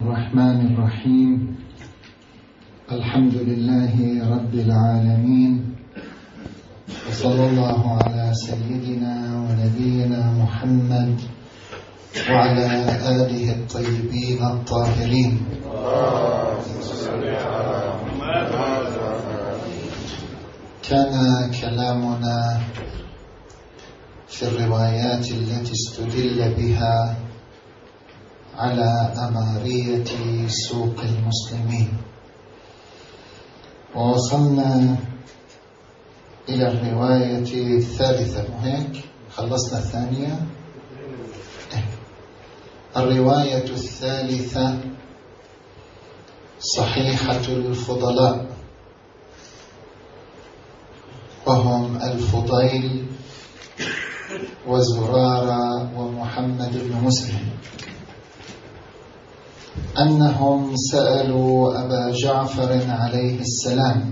الرحمن الرحيم. الحمد لله رب العالمين، وصلى الله على سيدنا ونبينا محمد وعلى آله الطيبين الطاهرين. كان كلامنا في الروايات التي استدل بها على أمارية سوق المسلمين، ووصلنا إلى الرواية الثالثة. وهيك خلصنا الثانية. الرواية الثالثة صحيحة الفضلاء، وهم الفضيل وزرارة ومحمد بن مسلم، أنهم سألوا أبا جعفر عليه السلام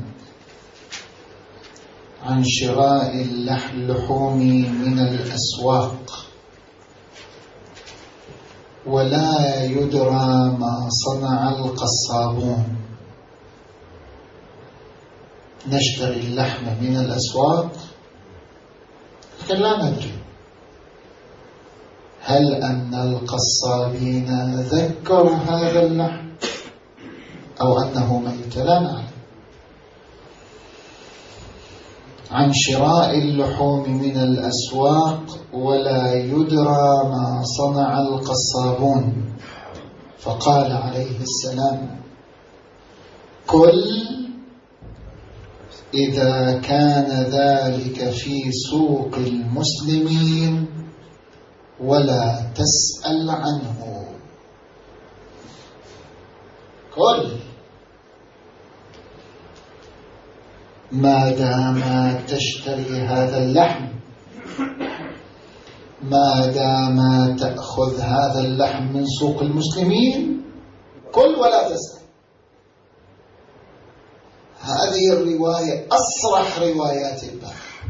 عن شراء اللحوم من الأسواق، ولا يدرى ما صنع القصابون. نشتري اللحم من الأسواق لكن لا ندري هل أن القصابين ذكروا هذا اللحم أو أنه ميت، لا نعلم. عن شراء اللحوم من الأسواق ولا يدرى ما صنع القصابون، فقال عليه السلام: كل إذا كان ذلك في سوق المسلمين ولا تسأل عنه. كل ما دام تشتري هذا اللحم، ما دام تأخذ هذا اللحم من سوق المسلمين، كل ولا تسأل. هذه الرواية أصرح روايات الباب،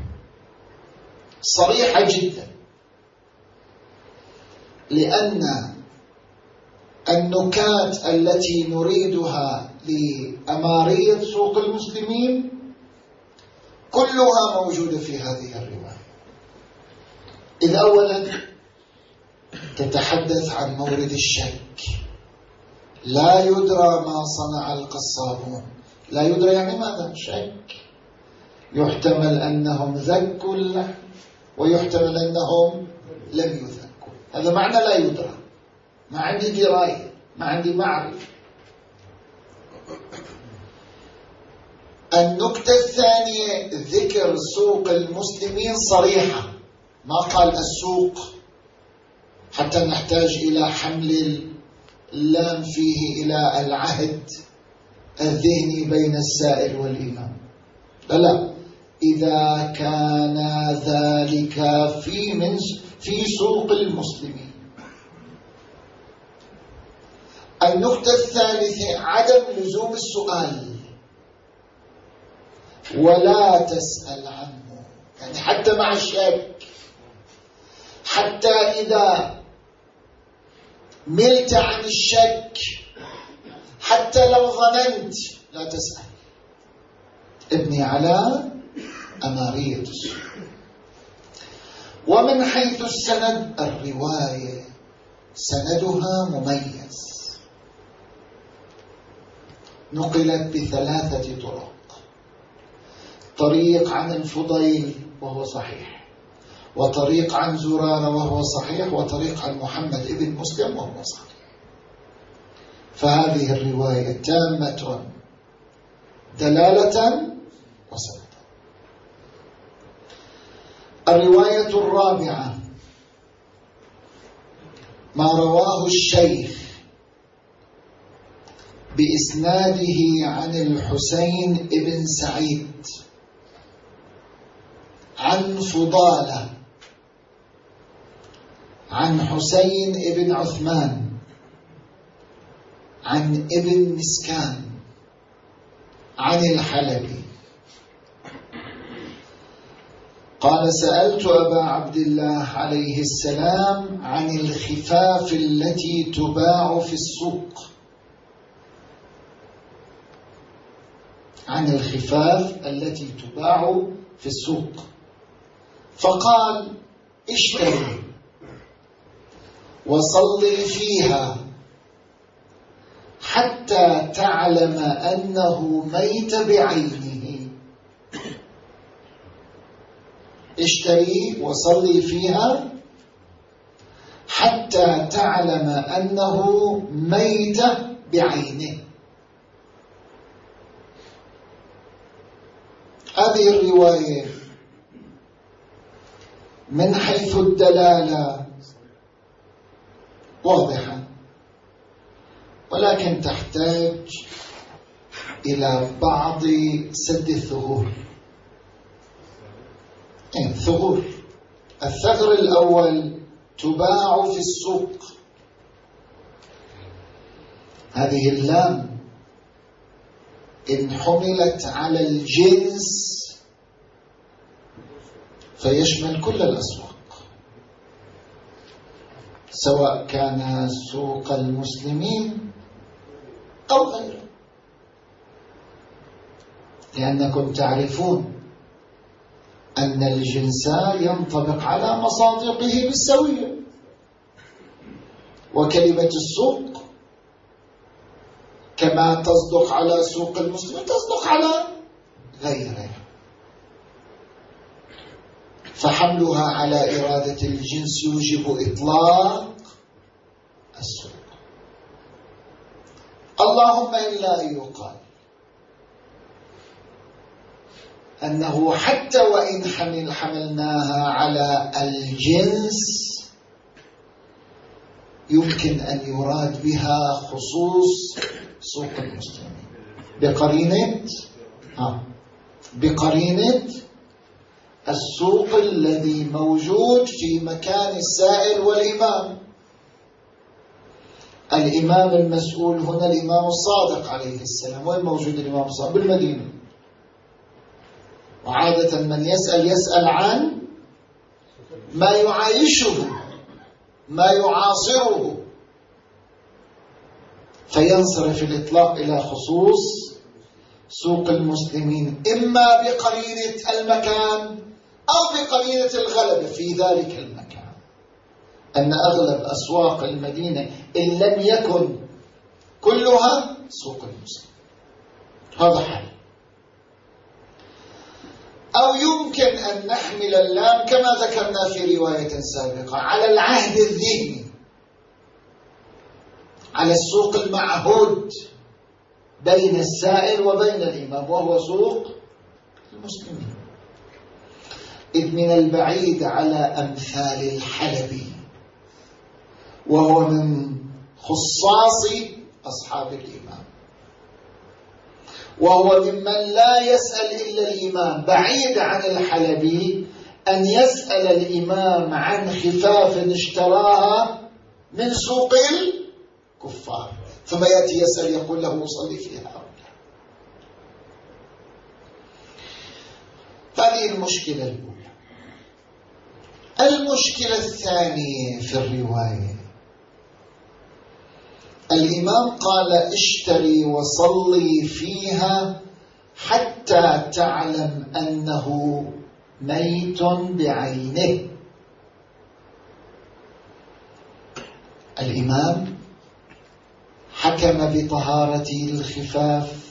صريحة جدا، لأن النكات التي نريدها لأمارية سوق المسلمين كلها موجودة في هذه الرواية. إذ أولا تتحدث عن مورد الشك، لا يدرى ما صنع القصابون. لا يدرى يعني ماذا؟ شك. يحتمل أنهم ذكوا اللحم ويحتمل أنهم لم يذكوا، هذا معنى لا يدرى. ما عندي دراية، ما عندي معرفة. النكتة الثانية ذكر سوق المسلمين صريحة، ما قال السوق حتى نحتاج إلى حمل اللام فيه إلى العهد الذهني بين السائل والإمام. لا، إذا كان ذلك في سوق المسلمين. النقطة الثالثة عدم لزوم السؤال، ولا تسأل عنه، يعني حتى مع الشك، حتى إذا ملت عن الشك، حتى لو ظننت، لا تسأل. ابني على أمارية السوق. ومن حيث السند، الرواية سندها مميز، نقلت بثلاثة طرق: طريق عن الفضيل وهو صحيح، وطريق عن زرارة وهو صحيح، وطريق عن محمد ابن مسلم وهو صحيح. فهذه الرواية تامة دلالة وسندا. الرواية الرابعة ما رواه الشيخ بإسناده عن الحسين ابن سعيد عن فضالة عن حسين ابن عثمان عن ابن مسكان عن الحلبي قال: سألت أبا عبد الله عليه السلام عن الخفاف التي تباع في السوق عن الخفاف التي تباع في السوق، فقال: اشتري وصلي فيها حتى تعلم أنه ميت بعينه. اشتري وصلي فيها حتى تعلم أنه ميت بعينه. هذه الرواية من حيث الدلالة واضحة، ولكن تحتاج إلى بعض سد الثغور. ثغور. الثغر الأول: تباع في السوق. هذه اللام إن حملت على الجنس فيشمل كل الأسواق، سواء كان سوق المسلمين أو غيره، لأنكم تعرفون أن الجنس ينطبق على مصادقه بالسوية، وكلمة السوق كما تصدق على سوق المسلمين تصدق على غيره، فحملها على إرادة الجنس يوجب إطلاق السوق. اللهم إلا أن يقال أنه حتى وإن حملناها على الجنس يمكن أن يراد بها خصوص سوق المسلمين بقرينة السوق الذي موجود في مكان السائل والإمام. الإمام المسؤول هنا الإمام الصادق عليه السلام. وين موجود الإمام الصادق؟ بالمدينة. وعادة من يسأل عن ما يعايشه، ما يعاصره، فينصرف الإطلاق إلى خصوص سوق المسلمين، إما بقرينة المكان أو بقرينة الغلبة في ذلك المكان، أن أغلب أسواق المدينة إن لم يكن كلها سوق المسلمين. هذا حل. أو يمكن أن نحمل اللام كما ذكرنا في رواية سابقة على العهد الذهني، على السوق المعهود بين السائل وبين الإمام، وهو سوق المسلمين. إذ من البعيد على أمثال الحلبي، وهو من خصاص أصحاب الإمام، وهو ممن لا يسأل إلا الإمام، بعيد عن الحلبي أن يسأل الإمام عن خفاف اشتراها من سوق الكفار ثم يأتي يسأل يقول له أصلي فيها. هذه المشكلة الأولى. المشكلة الثانية في الرواية: الإمام قال: اشتري وصلي فيها حتى تعلم أنه ميت بعينه. الإمام حكم بطهارة الخفاف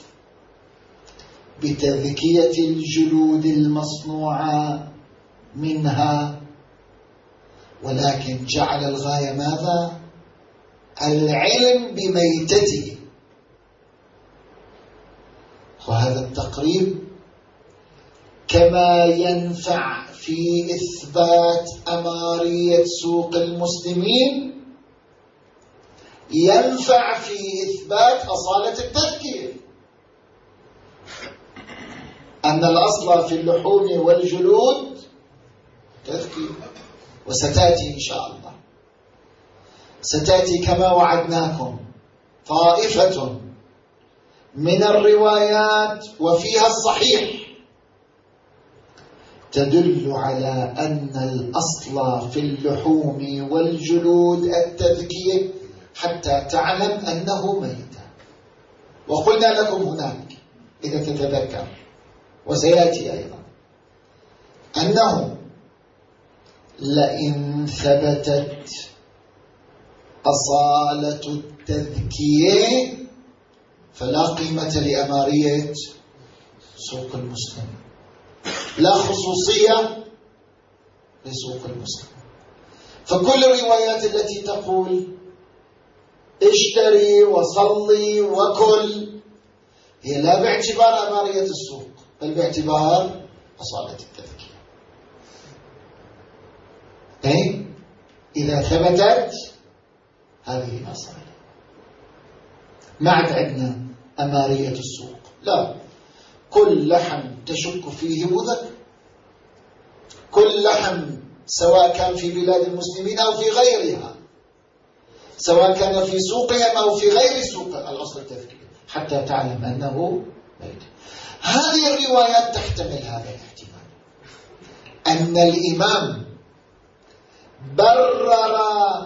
بتذكية الجلود المصنوعة منها، ولكن جعل الغاية ماذا؟ العلم بميتته. وهذا التقريب كما ينفع في إثبات أمارية سوق المسلمين ينفع في إثبات أصالة التذكير، أن الأصل في اللحوم والجلود تذكير. وستأتي إن شاء الله، ستأتي كما وعدناكم طائفة من الروايات وفيها الصحيح تدل على أن الأصل في اللحوم والجلود التذكير حتى تعلم أنه ميت. وقلنا لكم هناك إذا تتذكر، وسيأتي أيضا أنه لئن ثبتت أصالة التذكية فلا قيمة لأمارية سوق المسلم، لا خصوصية لسوق المسلم. فكل الروايات التي تقول اشتري وصلي وكل هي لا باعتبار أمارية السوق بل باعتبار أصالة التذكير. أي إذا ثبتت هذه الأصالة ما عاد عندنا أمارية السوق، لا، كل لحم تشك فيه مذكر، كل لحم سواء كان في بلاد المسلمين أو في غيرها، سواء كان في سوقهم أو في غير سوق، الأصل التذكير حتى تعلم أنه ميت. هذه الروايات تحتمل هذا الاحتمال، أن الإمام برر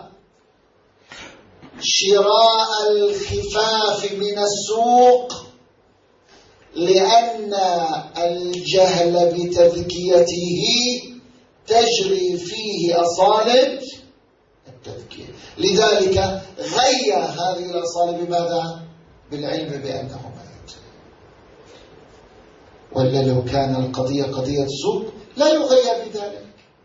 شراء الخفاف من السوق لأن الجهل بتذكيته تجري فيه أصالة التذكير، لذلك غير هذه الأصالة بماذا؟ بالعلم بأنه ميت. ولا لو كان القضية قضية سوق لا يغير بذلك.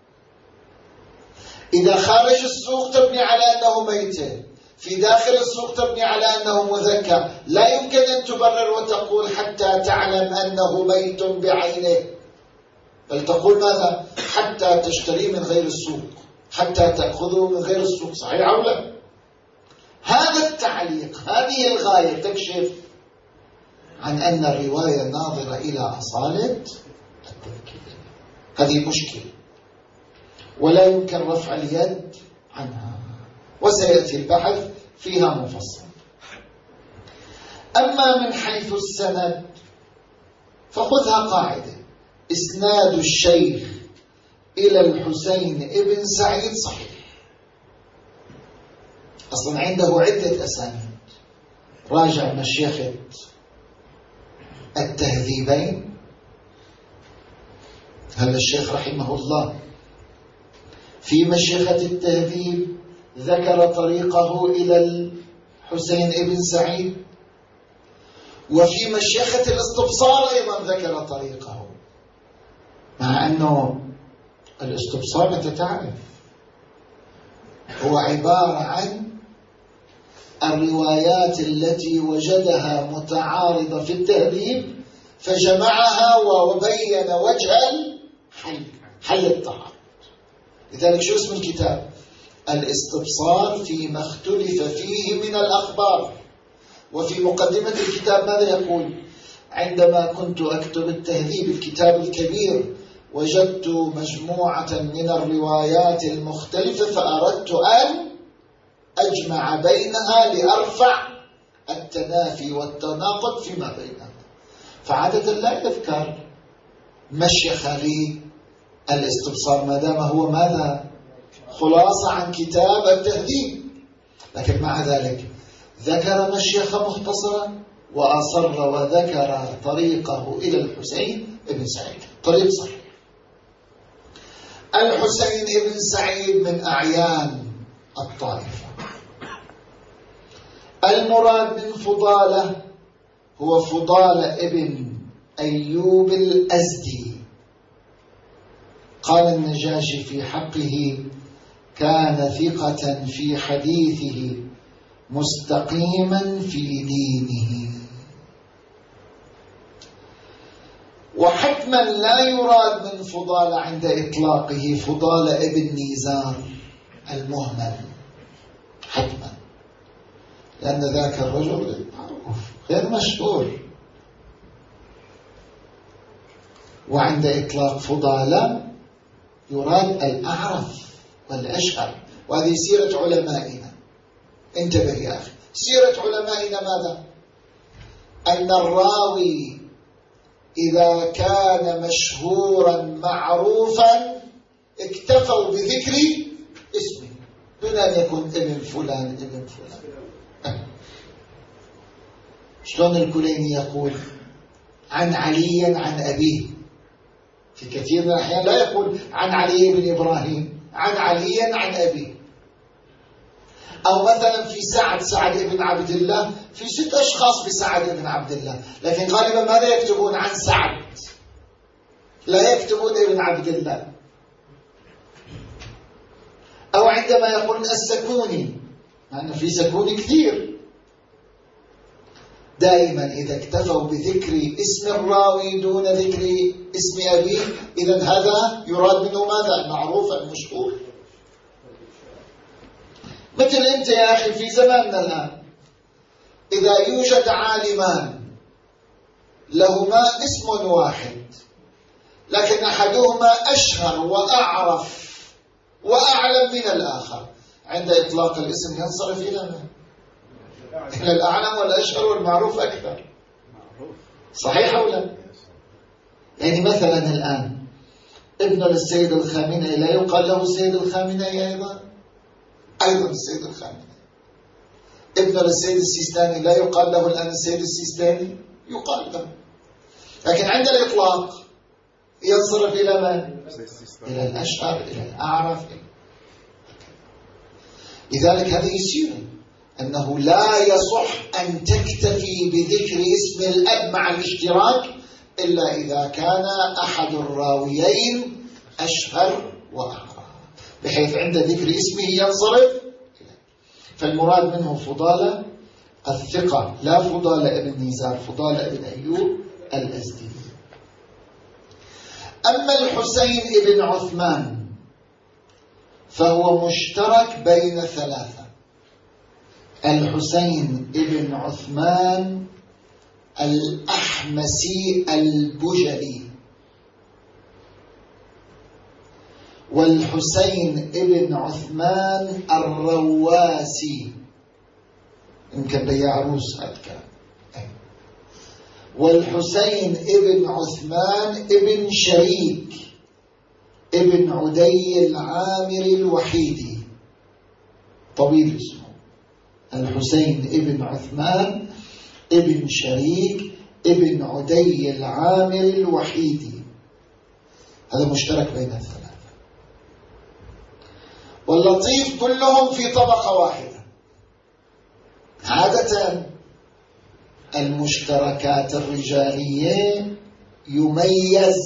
إذا خارج السوق تبني على أنه ميت، في داخل السوق تبني على أنه مذكر، لا يمكن أن تبرر وتقول حتى تعلم أنه ميت بعينه، بل تقول ماذا؟ حتى تشتري من غير السوق، حتى تأخذه من غير السوق، صحيح أو لا؟ هذا التعليق، هذه الغاية تكشف عن أن الرواية ناظرة إلى أصالة التذكير. هذه مشكلة ولا يمكن رفع اليد عنها، وسيأتي البحث فيها مفصل. أما من حيث السند فخذها قاعدة: إسناد الشيخ إلى الحسين ابن سعيد صحيح. أصلا عنده عدة أسانيد، راجع مشيخة التهذيبين، هذا الشيخ رحمه الله في مشيخة التهذيب ذكر طريقه إلى الحسين ابن سعيد، وفي مشيخة الاستبصار أيضا ذكر طريقه، مع أنه الاستبصار أنت تعرف هو عبارة عن الروايات التي وجدها متعارضة في التهذيب فجمعها وبين وجه حل التعارض. لذلك شو اسم الكتاب؟ الاستبصار فيما اختلف فيه من الأخبار. وفي مقدمة الكتاب ماذا يقول؟ عندما كنت أكتب التهذيب الكتاب الكبير وجدت مجموعة من الروايات المختلفة فأردت أن أجمع بينها لأرفع التنافي والتناقض فيما بينها، فعادة لا يذكر مشيخ الاستبصار ما دام هو ماذا؟ خلاصة عن كتاب التهذيب، لكن مع ذلك ذكر مشيخ مختصرا وأصر وذكر طريقه إلى الحسين ابن سعيد، طريق صحيح. الحسين ابن سعيد من أعيان الطائفة. المراد من فضالة هو فضالة ابن أيوب الأزدي. قال النجاشي في حقه: كان ثقة في حديثه مستقيما في دينه. وحتما لا يراد من فضالة عند إطلاقه فضالة ابن نيزار المهمل، حتما، لأن ذاك الرجل معروف غير مشهور. وعند إطلاق فضالة يراد الأعرف والأشهر، وهذه سيرة علمائنا. انتبه يا أخي، سيرة علمائنا ماذا؟ أن الراوي إذا كان مشهورا معروفا اكتفوا بذكر اسمه دون أن يكون ابن فلان ابن فلان. شلون الكليني يقول: عن علي عن أبيه. في كثير من الأحيان لا يقول عن علي بن إبراهيم، عن علي عن أبيه. أو مثلا في سعد بن عبد الله، في 6 أشخاص بسعد بن عبد الله، لكن غالبا ماذا يكتبون؟ عن سعد، لا يكتبون ابن عبد الله. أو عندما يقولون السكوني، لأن في سكوني كثير، دائما إذا اكتفوا بذكر اسم الراوي دون ذكر اسم أبيه، إذا هذا يراد منه ماذا؟ المعروف المشهور. مثل أنت يا أخي في زماننا الآن، إذا يوجد عالمان لهما اسم واحد، لكن أحدهما أشهر وأعرف وأعلم من الآخر، عند إطلاق الاسم ينصرف إلى من؟ إلى الأعلم والأشهر والمعروف أكثر. صحيح أو لا؟ يعني مثلا الآن ابن السيد الخامنئي لا يقال له السيد الخامنئي أيضا السيد الخامنئي. ابن السيد السيستاني لا يقال له الآن السيد السيستاني، يقال له، لكن عند الإطلاق ينصرف إلى من؟ إلى الأشهر، إلى الأعرف. لذلك هذا يصير أنه لا يصح أن تكتفي بذكر اسم الأب مع الاشتراك إلا إذا كان أحد الراويين أشهر وأعرف، بحيث عند ذكر اسمه ينصرف. فالمراد منه فضالة الثقة، لا فضالة ابن نيزار، فضالة ابن أيوب الأزدي. أما الحسين ابن عثمان فهو مشترك بين 3. الحسين ابن عثمان الأحمسي البجلي، والحسين ابن عثمان الرواسي، يمكن بيع عروس هذا الكلام. والحسين ابن عثمان ابن شريك ابن عدي العامري الوحيدي، طويل اسمه، الحسين ابن عثمان ابن شريك ابن عدي العامري الوحيدي، هذا مشترك بين 3. واللطيف كلهم في طبقة واحدة. عادة المشتركات الرجالية يميز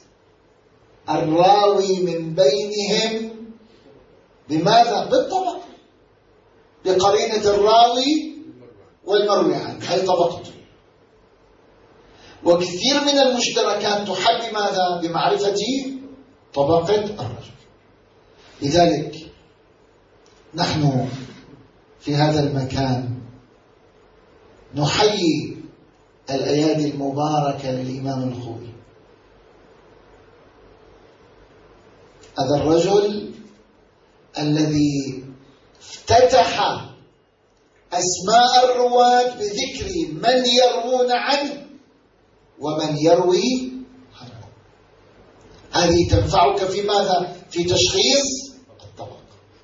الراوي من بينهم بماذا؟ بالطبقة، بقرينة الراوي والمروي عنه، هي طبقته. وكثير من المشتركات تحل بماذا؟ بمعرفة طبقة الرجل. لذلك نحن في هذا المكان نحيي الأيادي المباركة للإمام الخوئي. هذا الرجل الذي افتتح أسماء الرواة بذكر من يروون عنه ومن يروي عنه. هذه تنفعك في ماذا؟ في تشخيص الطبق.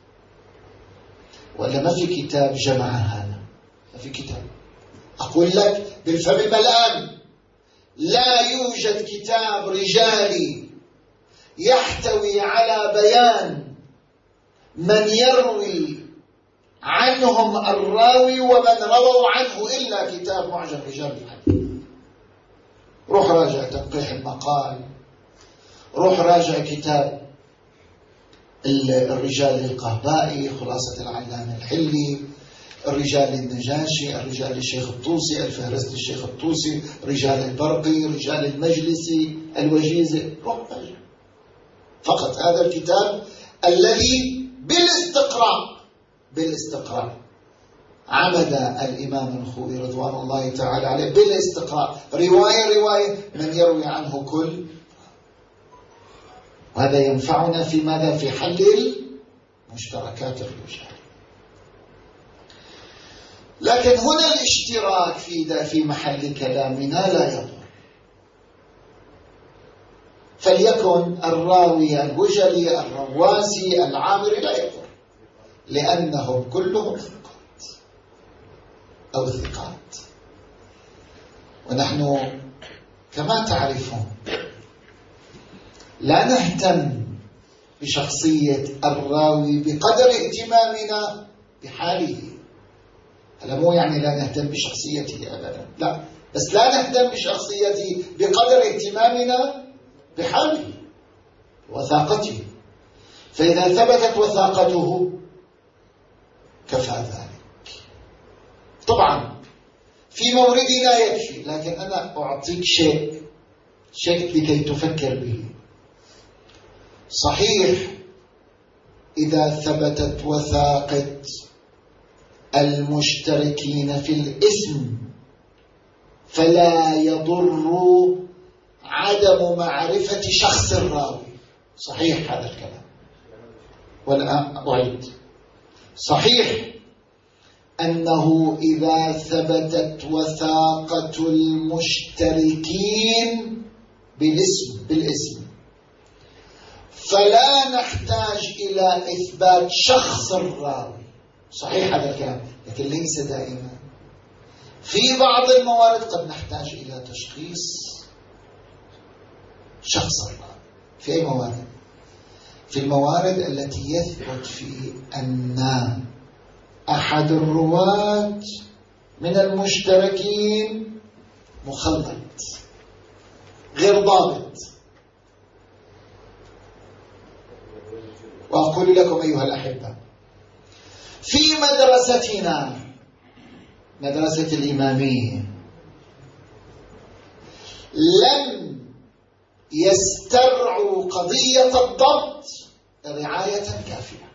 ولا ما في كتاب جمع هذا، ما في كتاب. أقول لك بالفم ملآن، لا يوجد كتاب رجالي يحتوي على بيان من يروي عنهم الراوي ومن رووا عنه إلا كتاب معجم رجال الحديث. روح راجع تنقيح المقال، روح راجع كتاب الرجال للقهبائي، خلاصة العلامة الحلي، الرجال للنجاشي، الرجال للشيخ الطوسي، الفهرست للشيخ الطوسي، رجال البرقي، رجال المجلسي، الوجيزي. روح راجع فقط هذا الكتاب الذي بالاستقراء عمد الإمام الخوئي رضوان الله تعالى عليه بالاستقراء رواية من يروي عنه كل. وهذا ينفعنا في ماذا؟ في حل مشتركات الرجال. لكن هنا الاشتراك في محل كلامنا لا يضر. فليكن الراوي البجلي الرواسي العامري لا يضر، لأنهم كلهم ثقات. ونحن كما تعرفون لا نهتم بشخصية الراوي بقدر اهتمامنا بحاله. هذا مو يعني لا نهتم بشخصيته أبدا، لا، بس لا نهتم بشخصيته بقدر اهتمامنا بحاله وثاقته. فإذا ثبتت وثاقته كفى ذلك. طبعا في موردنا يكفي، لكن أنا أعطيك شيء لكي تفكر به. صحيح إذا ثبتت وثاقة المشتركين في الاسم فلا يضر عدم معرفة شخص الراوي. صحيح هذا الكلام، والآن أعيد. صحيح أنه إذا ثبتت وثاقة المشتركين بالاسم فلا نحتاج إلى إثبات شخص الراوي. صحيح هذا الكلام، لكن ليس دائما. في بعض الموارد قد نحتاج إلى تشخيص شخص الراوي. في أي موارد؟ في الموارد التي يثبت في أن أحد الرواة من المشتركين مخلط غير ضابط. وأقول لكم أيها الأحبة، في مدرستنا مدرسة الإمامية لم يسترعوا قضية الضبط رعاية كافية.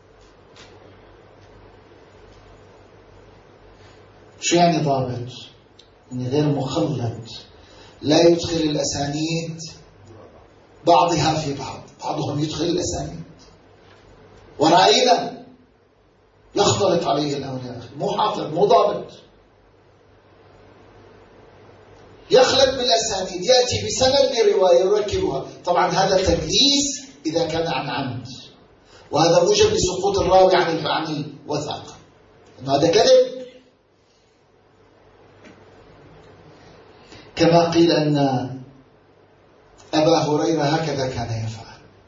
شو يعني ضابط؟ يعني غير مخلط، لا يدخل الأسانيد بعضها في بعض، بعضهم يدخل الأسانيد ورأينا يختلط عليه الأمر، مو حافظ مو ضابط، يخلط بالأسانيد، يأتي بسند برواية يركبها. طبعا هذا تدليس إذا كان عن عمد، وهذا موجب لسقوط الراوي عن الوثاقة، إنه هذا كذب. كما قيل أن أبا هريرة هكذا كان يفعل.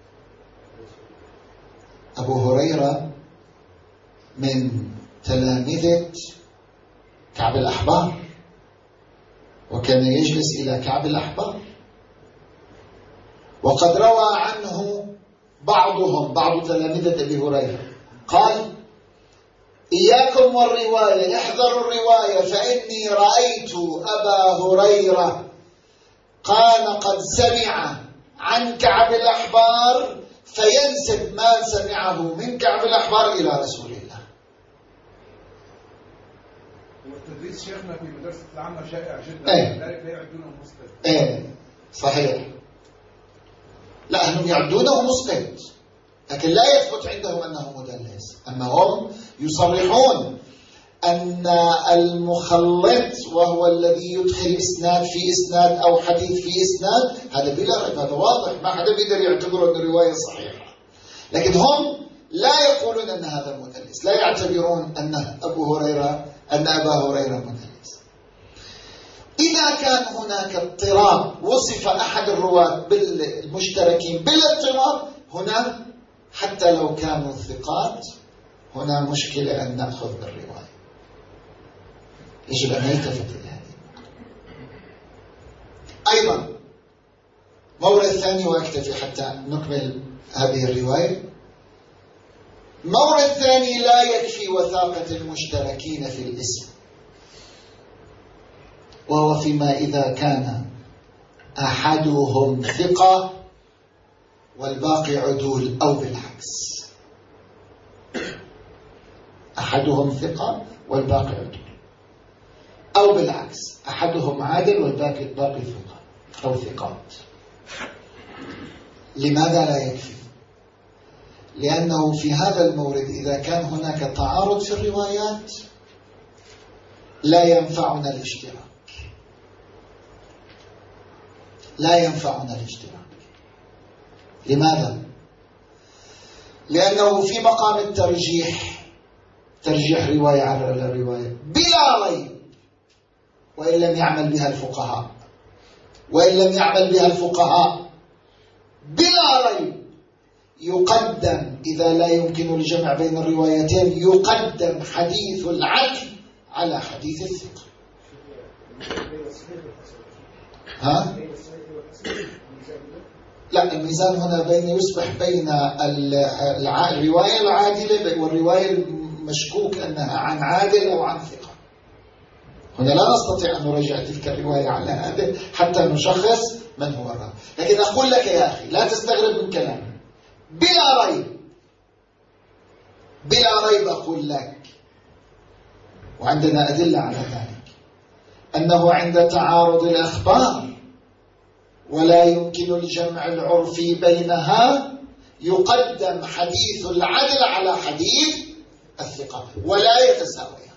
أبو هريرة من تلامذة كعب الأحبار، وكان يجلس إلى كعب الأحبار، وقد روى عنه بعض تلامذة أبي هريرة قال: إياكم والرواية، احذروا الرواية، فإني رأيت أبا هريرة كان قد سمع عن كعب الأحبار فينسب ما سمعه من كعب الأحبار إلى رسول الله. والتدريس شيخنا في مدرسة العامة شائع جدا، لذلك لا يعدونه مسقط. صحيح، لا، هم يعدونه مسقط، لكن لا يثبت عندهم أنه مدلس. أما هم يصرحون أن المخلط وهو الذي يدخل إسناد في إسناد أو حديث في إسناد، هذا بلا ريب، هذا واضح، ما حدا بيقدر يعتبره أن الرواية صحيحة. لكن هم لا يقولون أن هذا مدلس، لا يعتبرون أن أبا هريرة مدلس. إذا كان هناك اضطراب وصف أحد الرواة بالمشتركين بالاضطراب، هنا حتى لو كانوا ثقات هنا مشكلة أن نأخذ بالرواية. يجب أن نلتفت إلى هذه. أيضا مورد ثاني، وأكتفي حتى نكمل هذه الرواية. مورد ثاني: لا يكفي وثاقة المشتركين في الاسم، وهو فيما إذا كان أحدهم ثقة والباقي عدول، أو بالعكس، أحدهم ثقة والباقي عدول، أو بالعكس، أحدهم عادل والباقي ثقة أو ثقات. لماذا لا يكفي؟ لأنه في هذا المورد إذا كان هناك تعارض في الروايات لا ينفعنا الاشتراك. لماذا؟ لأنه في مقام الترجيح، ترجيح رواية على رواية بلا ريب، وإن لم يعمل بها الفقهاء، وإن لم يعمل بها الفقهاء بلا ريب يقدم إذا لا يمكن الجمع بين الروايتين يقدم حديث العدل على حديث الثقة. ها؟ لا، الميزان هنا يصبح بين الرواية العادلة والرواية المشكوك أنها عن عادل أو عن ثقة. هنا لا نستطيع أن نرجع تلك الرواية على هذا حتى نشخص من هو الراوي. لكن أقول لك يا أخي لا تستغرب من كلامي، بلا ريب أقول لك، وعندنا أدلة على ذلك، أنه عند تعارض الأخبار ولا يمكن الجمع العرفي بينها يقدم حديث العدل على حديث الثقة، ولا يتساويان،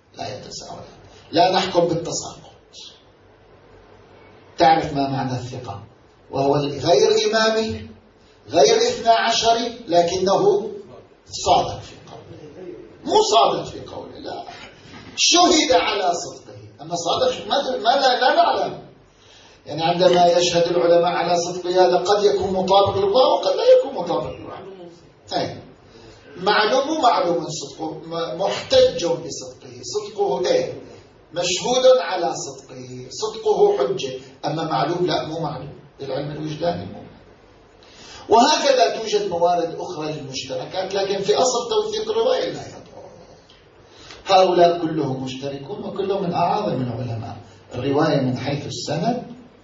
لا نحكم بالتساقط. تعرف ما معنى الثقة؟ وهو غير إمامي غير 12، لكنه صادق في قوله، مو صادق في قوله، لا، شهد على صدقه. أما صادق ما لا نعلم، يعني عندما يشهد العلماء على صدقه هذا قد يكون مطابق للواقع وقد لا يكون مطابق للواقع. معلوم صدقه، محتج بصدقه، صدقه مشهود على صدقه حجة. أما معلوم لا، مو معلوم، العلم الوجداني مو. وهكذا توجد موارد أخرى للمشتركات، لكن في أصل توثيق الرواية لا يضر. هؤلاء كلهم مشتركون وكلهم من أعاظم العلماء. الرواية من حيث السند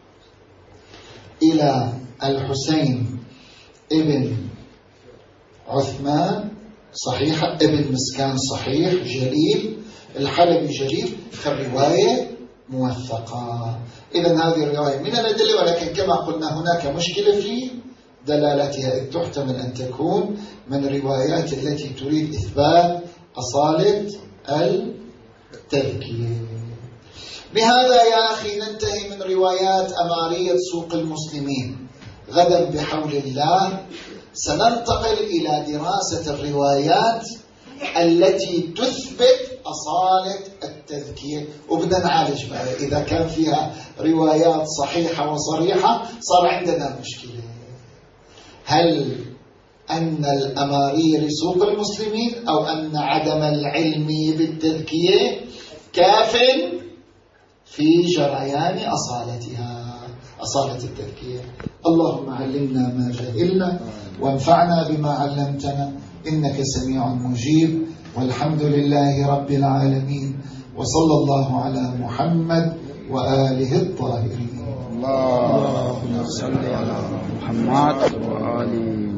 إلى الحسين ابن عثمان صحيحة، ابن مسكان صحيح جليل، الحلبي جليل، فالرواية موثقة. إذن هذه الرواية من الأدلة، ولكن كما قلنا هناك مشكلة في دلالتها، إذ تحتمل أن تكون من الروايات التي تريد إثبات أصالة التذكير. بهذا يا أخي ننتهي من روايات أمارية سوق المسلمين. غدا بحول الله سننتقل إلى دراسة الروايات التي تثبت أصالة التذكير، وبدنا نعالج بقى إذا كان فيها روايات صحيحة وصريحة صار عندنا مشكلة. هل أن الأمارية لسوق المسلمين أو أن عدم العلم بالتذكية كاف في جريان أصالة التذكير؟ اللهم علمنا ما جهلنا وانفعنا بما علمتنا، إنك سميع مجيب، والحمد لله رب العالمين، وصلى الله على محمد وآله الطاهرين. اللهم صل على محمد وآله